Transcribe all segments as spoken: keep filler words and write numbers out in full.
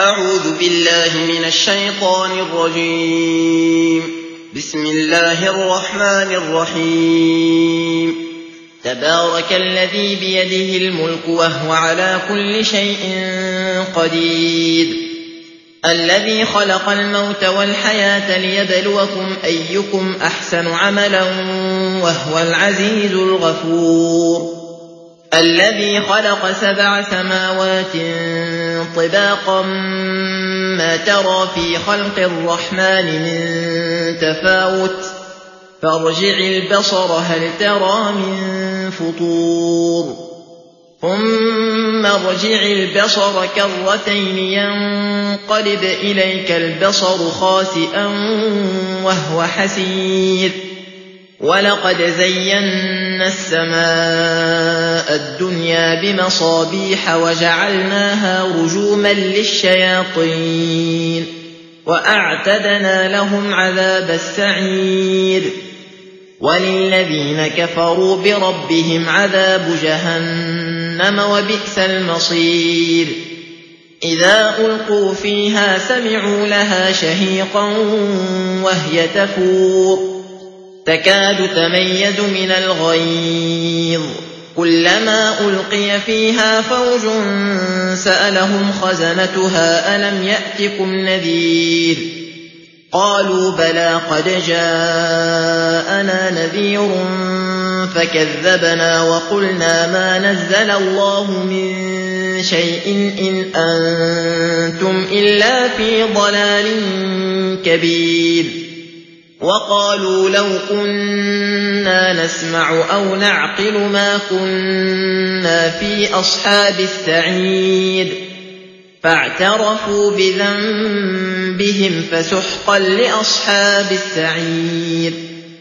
أعوذ بالله من الشيطان الرجيم. بسم الله الرحمن الرحيم. تبارك الذي بيده الملك وهو على كل شيء قدير، الذي خلق الموت والحياة ليبلوكم أيكم أحسن عملا وهو العزيز الغفور، الذي خلق سبع سماوات طباقا ما ترى في خلق الرحمن من تفاوت، فارجع البصر هل ترى من فطور، ثم ارجع البصر كرتين ينقلب إليك البصر خاسئا وهو حسير، ولقد زينا السماء الدنيا بمصابيح وجعلناها رجوما للشياطين وأعتدنا لهم عذاب السعير، وللذين كفروا بربهم عذاب جهنم وبئس المصير. إذا ألقوا فيها سمعوا لها شهيقا وهي تفور، تكاد تميز من الغيظ، كلما ألقي فيها فوج سألهم خزنتها ألم يأتكم نذير، قالوا بلى قد جاءنا نذير فكذبنا وقلنا ما نزل الله من شيء إن أنتم إلا في ضلال كبير. وقالوا لو كنا نسمع أو نعقل ما كنا في أصحاب السعير، فاعترفوا بذنبهم فسحقا لأصحاب السعير.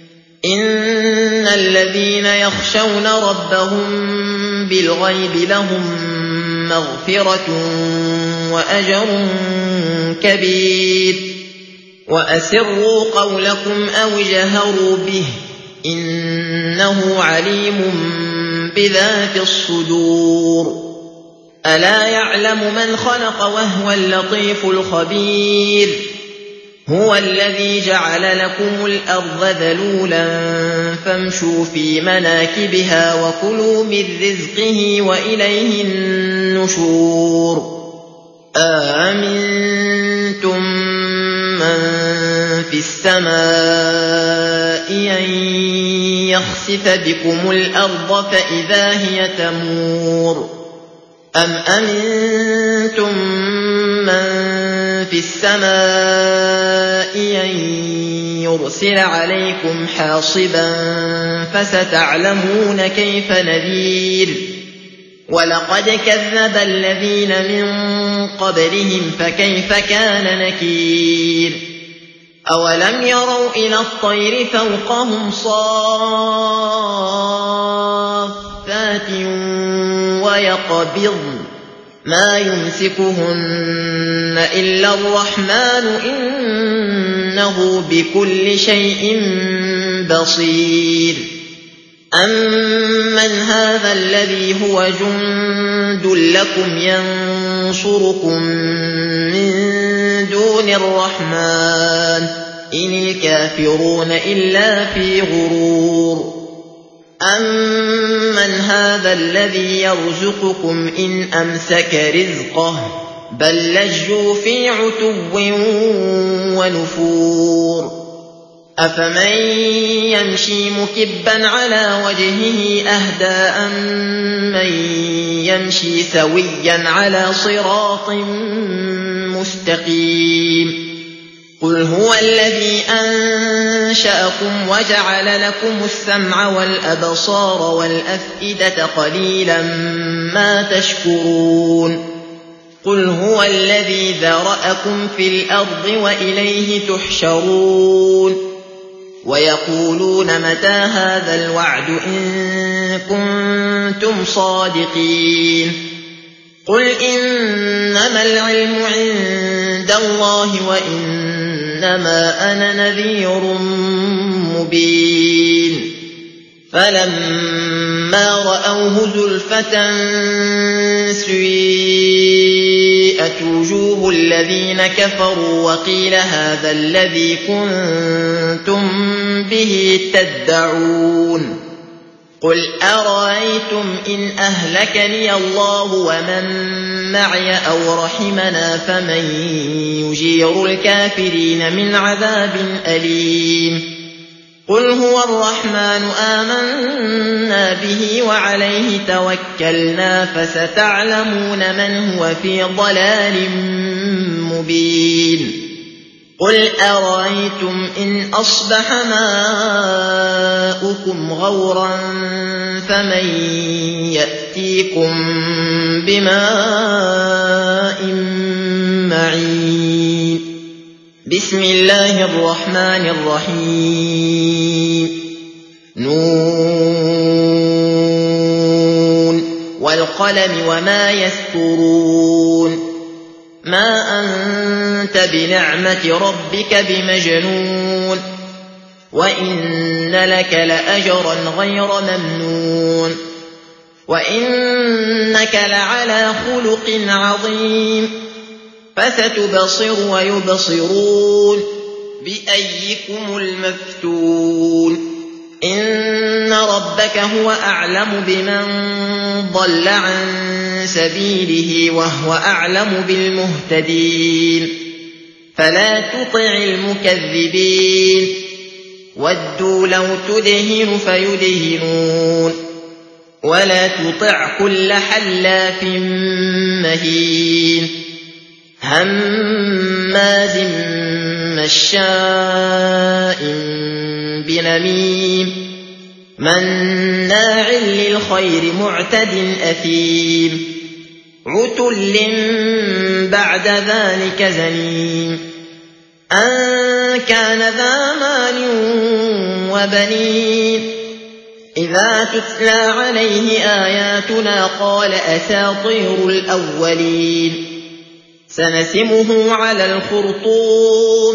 إن الذين يخشون ربهم بالغيب لهم مغفرة وأجر كبير. وأسروا قولكم أو جهروا به إنه عليم بذات الصدور. ألا يعلم من خلق وهو اللطيف الخبير. هو الذي جعل لكم الأرض ذلولا فامشوا في مناكبها وكلوا من رزقه وإليه النشور. آمنتم من في السماء أن يخسف بكم الأرض فإذا هي تمور، أم أمنتم من في السماء أن يرسل عليكم حاصبا فستعلمون كيف نذير. ولقد كذب الذين من قبلهم فكيف كان نكير. أولم يروا إلى الطير فوقهم صافات ويقبضن ما يمسكهن إلا الرحمن إنه بكل شيء بصير. أمن هذا الذي هو جند لكم ينصركم من دون الرحمن إن الكافرون إلا في غرور. أمن هذا الذي يرزقكم إن أمسك رزقه بل لجوا في عتو ونفور. أفمن يمشي مكبا على وجهه أهدى أمن يمشي سويا على صراط مستقيم. قل هو الذي أنشأكم وجعل لكم السمع والأبصار والأفئدة قليلا ما تشكرون. قل هو الذي ذرأكم في الأرض وإليه تحشرون. ويقولون متى هذا الوعد إن كنتم صادقين. قل إنما العلم عند الله وإنما أنا نذير مبين. فلما رأوه زلفة سيئت وجوه الذين كفروا وقيل هذا الذي كنتم به تدعون قل أرأيتم إن أهلكني الله ومن معي أو رحمنا فمن يجير الكافرين من عذاب أليم قل هو الرحمن آمنا به وعليه توكلنا فستعلمون من هو في ضلال مبين قل أرأيتم إن أصبح ماؤكم غورا فمن يأتيكم بماء معين بسم الله الرحمن الرحيم نون والقلم وما يسطرون ما أنت بنعمة ربك بمجنون وإن لك لأجرا غير ممنون وإنك لعلى خلق عظيم فستبصر ويبصرون بأيكم المفتون إن ربك هو أعلم بمن ضل عن سبيله وهو أعلم بالمهتدين فلا تطع المكذبين ودوا لو تدهن فيدهنون ولا تطع كل حلاف مهين هماز مشاء بنميم مناع للخير معتد أثيم عتل بعد ذلك زنيم أن كان ذا مال وبنين إذا تتلى عليه آياتنا قال أساطير الأولين سنسمه على الخرطوم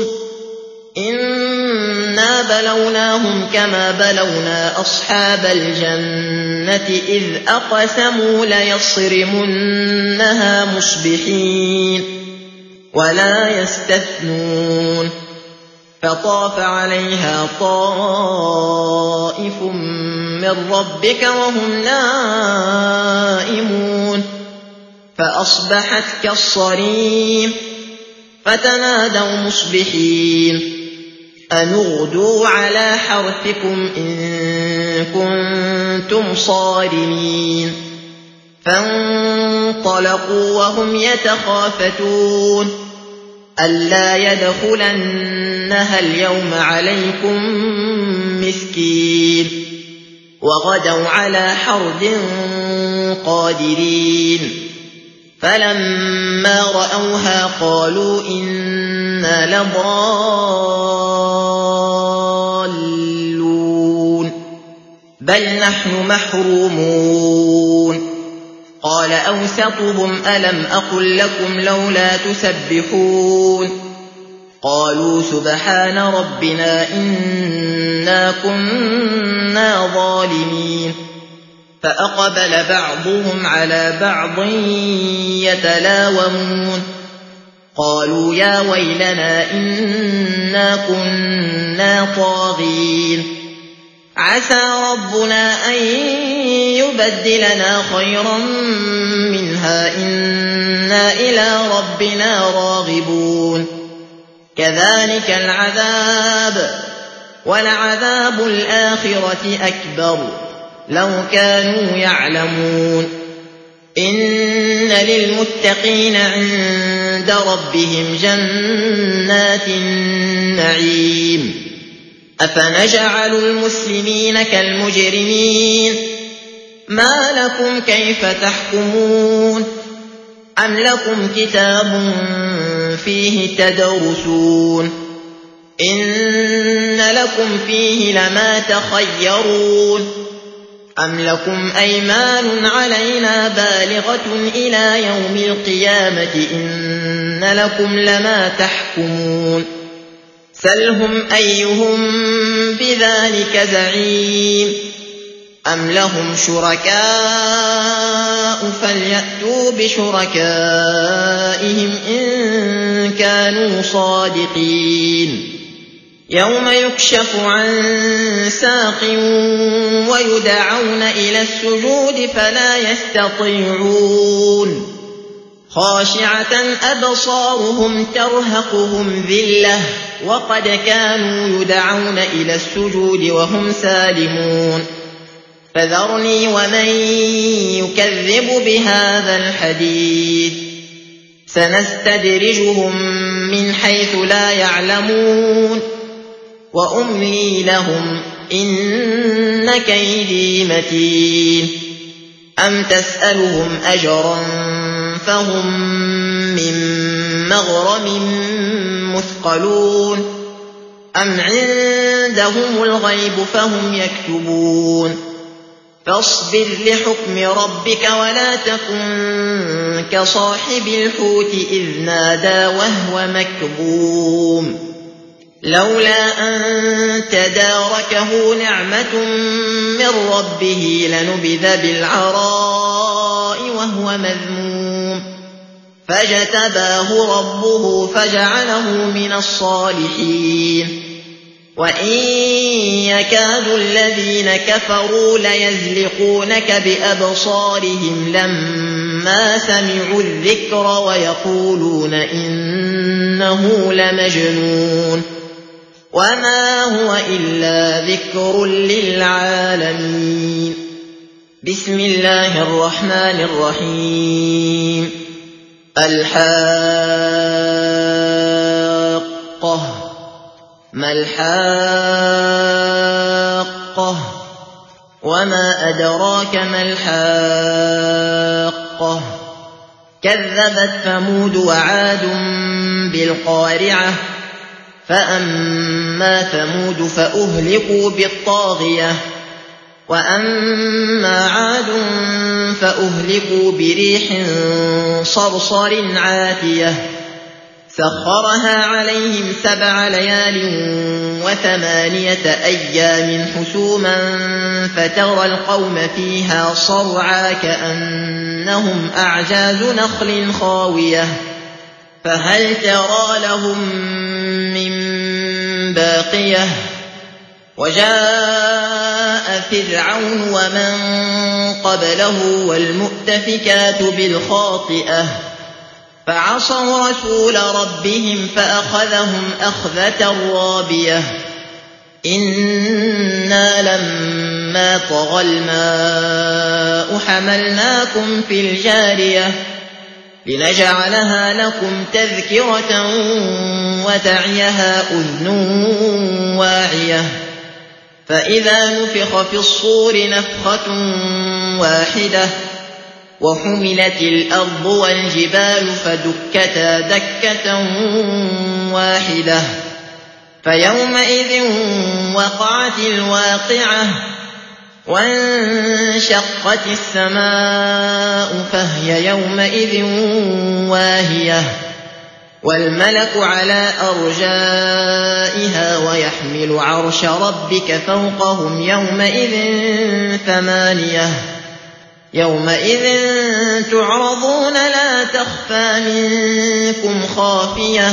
إنا بلوناهم كما بلونا أصحاب الجنة إذ أقسموا ليصرمنها مصبحين ولا يستثنون فطاف عليها طائف من ربك وهم نائمون فأصبحت كالصريم فتنادوا مصبحين أن اغدوا على حرثكم إن كنتم صارمين فانطلقوا وهم يتخافتون ألا يدخلنها اليوم عليكم مسكين وغدوا على حرد قادرين فلما رأوها قالوا إنا لضالون بل نحن محرومون قال أوسطهم ألم أقل لكم لولا تسبحون قالوا سبحان ربنا إنا كنا ظالمين فأقبل بعضهم على بعض يتلاومون قالوا يا ويلنا إنا كنا طاغين عسى ربنا أن يبدلنا خيرا منها إنا إلى ربنا راغبون كذلك العذاب ولعذاب الآخرة أكبر لو كانوا يعلمون إن للمتقين عند ربهم جنات النعيم أفنجعل المسلمين كالمجرمين ما لكم كيف تحكمون أم لكم كتاب فيه تدرسون إن لكم فيه لما تخيرون أم لكم أيمان علينا بالغة إلى يوم القيامة إن لكم لما تحكمون سلهم أيهم بذلك زعيم أم لهم شركاء فليأتوا بشركائهم إن كانوا صادقين يوم يكشف عن ساق ويدعون إلى السجود فلا يستطيعون خاشعة أبصارهم ترهقهم ذلة وقد كانوا يدعون إلى السجود وهم سالمون فذرني ومن يكذب بهذا الحديث سنستدرجهم من حيث لا يعلمون وأملي لهم إن كيدي متين أم تسألهم أجرا فهم من مغرم مثقلون أم عندهم الغيب فهم يكتبون فاصبر لحكم ربك ولا تكن كصاحب الحوت إذ نادى وهو مكظوم لولا أن تداركه نعمة من ربه لنبذ بالعراء وهو مذموم فاجتباه ربه فجعله من الصالحين وإن يكاد الذين كفروا ليزلقونك بأبصارهم لما سمعوا الذكر ويقولون إنه لمجنون وما هو إلا ذكر للعالمين بسم الله الرحمن الرحيم الحاقة ما الحاقة وما أدراك ما الحاقة كذبت ثمود وعاد بالقارعة فأما ثمود فأهلكوا بالطاغية وأما عاد فأهلكوا بريح صرصر عاتية سخرها عليهم سبع ليال وثمانية أيام حسوما فترى القوم فيها صرعى كأنهم أعجاز نخل خاوية فهل ترى لهم من باقية وجاء فرعون ومن قبله والمؤتفكات بالخاطئة فعصوا رسول ربهم فأخذهم أخذة رابية إنا لما طغى الماء حملناكم في الجارية لنجعلها لكم تذكرة وتعيها أذن واعية فإذا نفخ في الصور نفخة واحدة وحملت الأرض والجبال فدكتا دكة واحدة فيومئذ وقعت الواقعة وانشقت السماء فهي يومئذ واهية والملك على أرجائها ويحمل عرش ربك فوقهم يومئذ ثمانية يومئذ تعرضون لا تخفى منكم خافية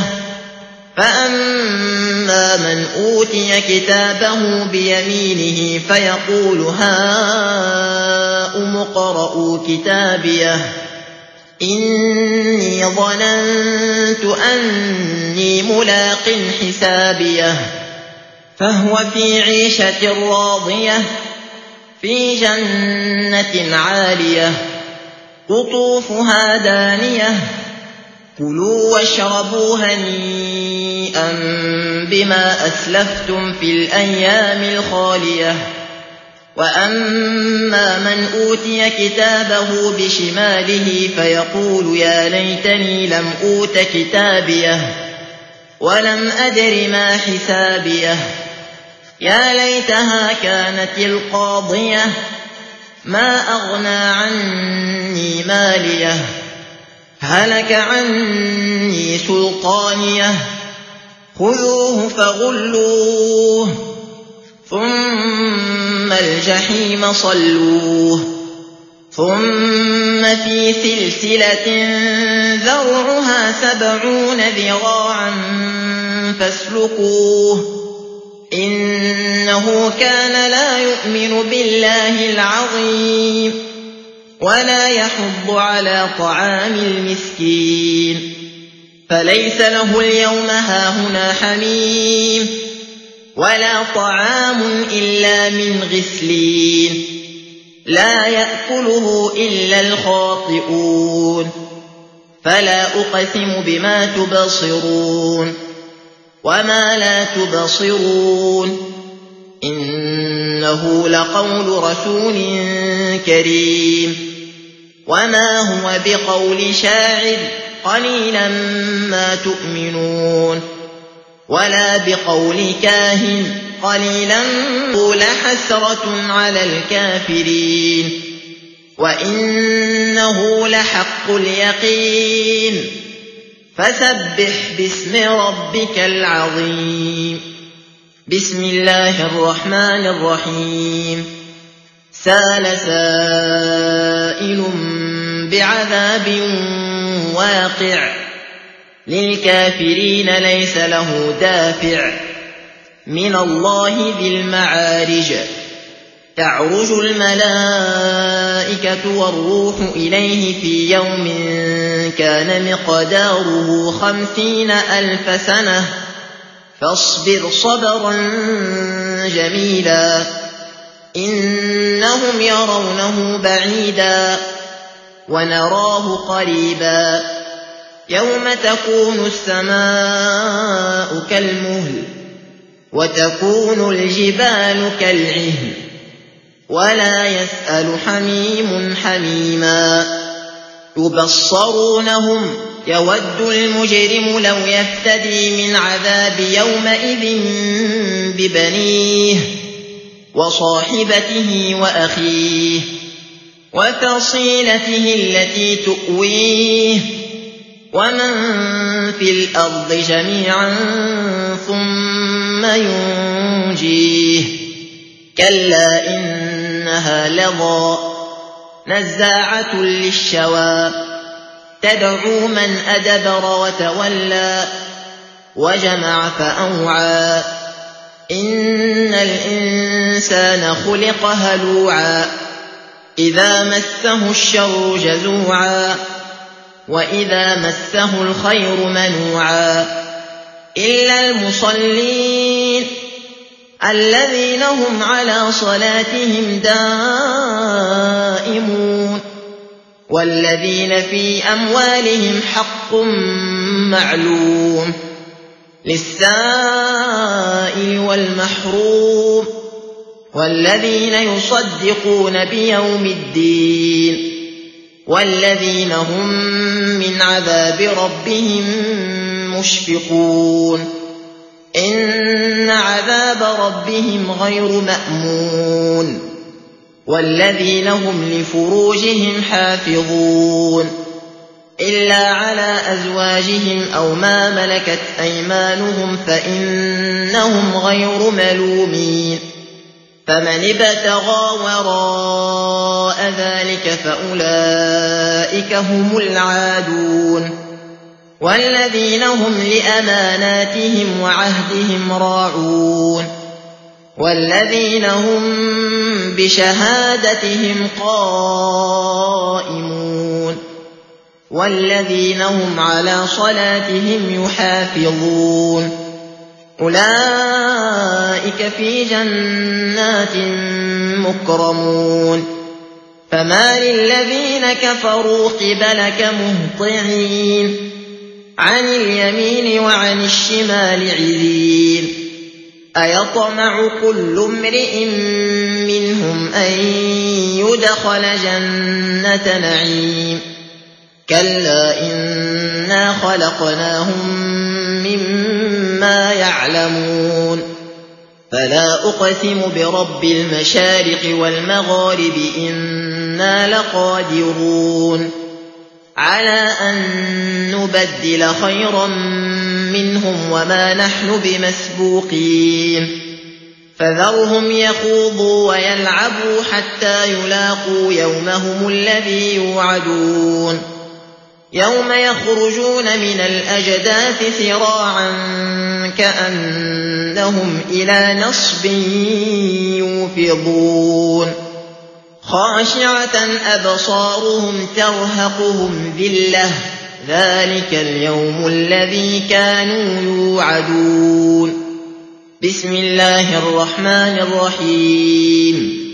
فأما من أوتي كتابه بيمينه فيقول هاؤم اقرءوا كتابيه إني ظننت أني ملاق حسابيه فهو في عيشة راضية في جنة عالية قطوفها دانية كلوا واشربوا هنيئا بما أسلفتم في الأيام الخالية وأما من أوتي كتابه بشماله فيقول يا ليتني لم أوت كتابيه ولم أدر ما حسابيه يا ليتها كانت القاضية ما أغنى عني ماليه هلك عني سلطانيه خذوه فغلوه ثم الجحيم صلوه ثم في سلسلة ذرعها سبعون ذراعا فاسلكوه إنه كان لا يؤمن بالله العظيم ولا يحض على طعام المسكين فليس له اليوم هاهنا حميم ولا طعام إلا من غسلين لا يأكله إلا الخاطئون فلا أقسم بما تبصرون وما لا تبصرون إنه لقول رسول كريم وما هو بقول شاعر قليلا ما تؤمنون ولا بقول كاهن قليلا لحسرة على الكافرين وإنه لحق اليقين فسبح باسم ربك العظيم بسم الله الرحمن الرحيم سال سائل بعذاب واقع للكافرين ليس له دافع من الله ذي المعارج تعرج الملائكة والروح إليه في يوم كان مقداره خمسين ألف سنة فاصبر صبرا جميلا إنهم يرونه بعيدا ونراه قريبا يوم تكون السماء كالمهل وتكون الجبال كالعهن ولا يسأل حميم حميما يبصرونهم يود المجرم لو يفتدي من عذاب يومئذ ببنيه وصاحبته وأخيه وفصيلته التي تؤويه ومن في الأرض جميعا ثم ينجيه كلا إنها لظى نزاعة للشوى تدعو من أدبر وتولى وجمع فأوعى إن الإنسان خلق هلوعا إذا مسه الشر جزوعا وإذا مسه الخير منوعا إلا المصلين الذين هم على صلاتهم دائمون والذين في أموالهم حق معلوم للسائل والمحروم والذين يصدقون بيوم الدين والذين هم من عذاب ربهم مشفقون إن عذاب ربهم غير مأمون والذين هم لفروجهم حافظون إلا على أزواجهم أو ما ملكت أيمانهم فإنهم غير ملومين فمن ابتغى وراء ذلك فأولئك هم العادون والذين هم لأماناتهم وعهدهم راعون والذين هم بشهادتهم قائمون والذين هم على صلاتهم يحافظون أولئك في جنات مكرمون فما للذين كفروا قبلك مهطعين عن اليمين وعن الشمال عزين أيطمع كل امرئ منهم أن يدخل جنة نعيم كلا إنا خلقناهم مما يعلمون فلا أقسم برب المشارق والمغارب إنا لقادرون على أن نبدل خيرا منهم وما نحن بمسبوقين فذرهم يخوضوا ويلعبوا حتى يلاقوا يومهم الذي يوعدون يوم يخرجون من الأجداث سراعا كأنهم إلى نصب يوفضون خاشعة أبصارهم ترهقهم ذلة ذلك اليوم الذي كانوا يوعدون بسم الله الرحمن الرحيم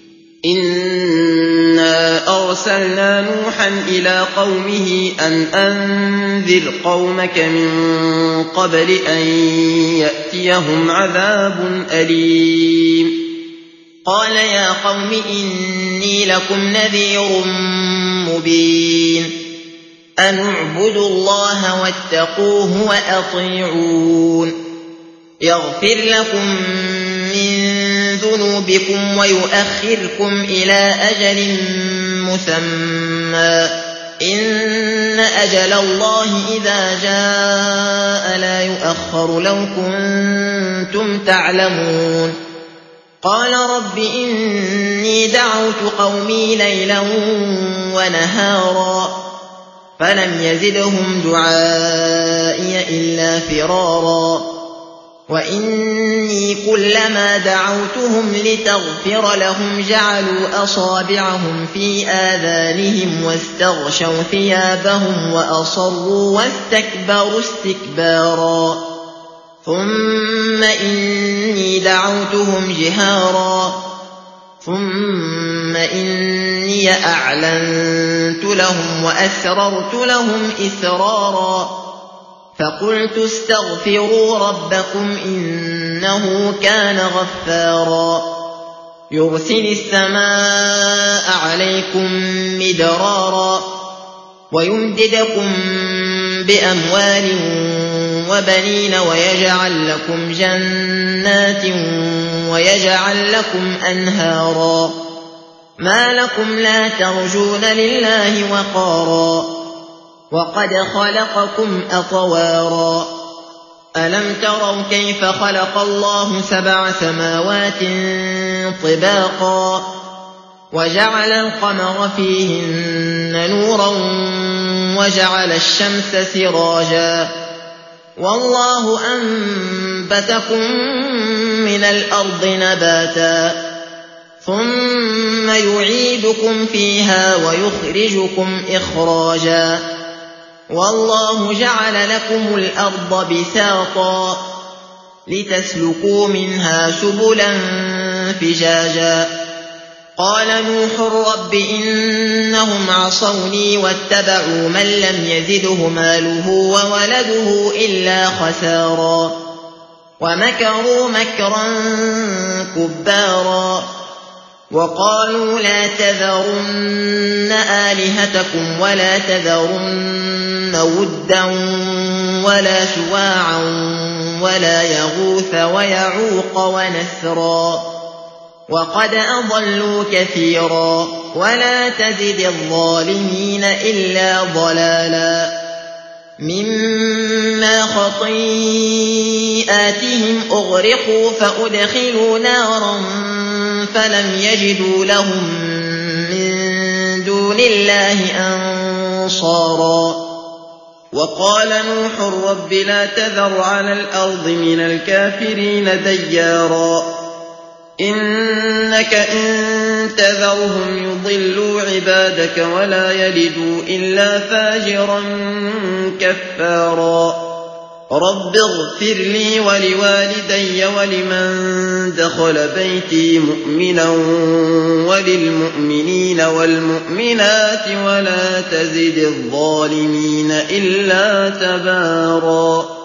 إنا أرسلنا نوحا إلى قومه أن أنذر قومك من قبل أن يأتيهم عذاب أليم قال يا قوم إني لكم نذير مبين أن اعبدوا الله واتقوه وأطيعون يغفر لكم من ذنوبكم ويؤخركم إلى أجل مسمى إن أجل الله إذا جاء لا يؤخر لو كنتم تعلمون قال رب إني دعوت قومي ليلا ونهارا فلم يزدهم دعائي إلا فرارا وإني كلما دعوتهم لتغفر لهم جعلوا أصابعهم في آذانهم واستغشوا ثيابهم وأصروا واستكبروا استكبارا ثم إني دعوتهم جهارا ثم إني أعلنت لهم وأسررت لهم إسرارا فقلت استغفروا ربكم إنه كان غفارا يرسل السماء عليكم مدرارا ويمددكم بأموال وبنين ويجعل لكم جنات ويجعل لكم أنهارا ما لكم لا ترجون لله وقارا وقد خلقكم أطوارا ألم تروا كيف خلق الله سبع سماوات طباقا وجعل القمر فيهن نورا وجعل الشمس سراجا والله أنبتكم من الأرض نباتا ثم يعيدكم فيها ويخرجكم إخراجا والله جعل لكم الأرض بساطا لتسلكوا منها سبلا فجاجا قال نوح رب إنهم عصوني واتبعوا من لم يزده ماله وولده إلا خسارا ومكروا مكرا كبارا وقالوا لا تذرن آلهتكم ولا تذرن ودا ولا سواعا ولا يغوث ويعوق ونسرا وقد أضلوا كثيرا ولا تزد الظالمين إلا ضلالا مما خطيئاتهم أغرقوا فأدخلوا نارا فلم يجدوا لهم من دون الله أنصارا وقال نوح رب لا تذر على الأرض من الكافرين ديارا إنك إن تذرهم يضلوا عبادك ولا يلدوا إلا فاجرا كفارا رب اغفر لي ولوالدي ولمن دخل بيتي مؤمنا وللمؤمنين والمؤمنات ولا تزد الظالمين إلا تبارا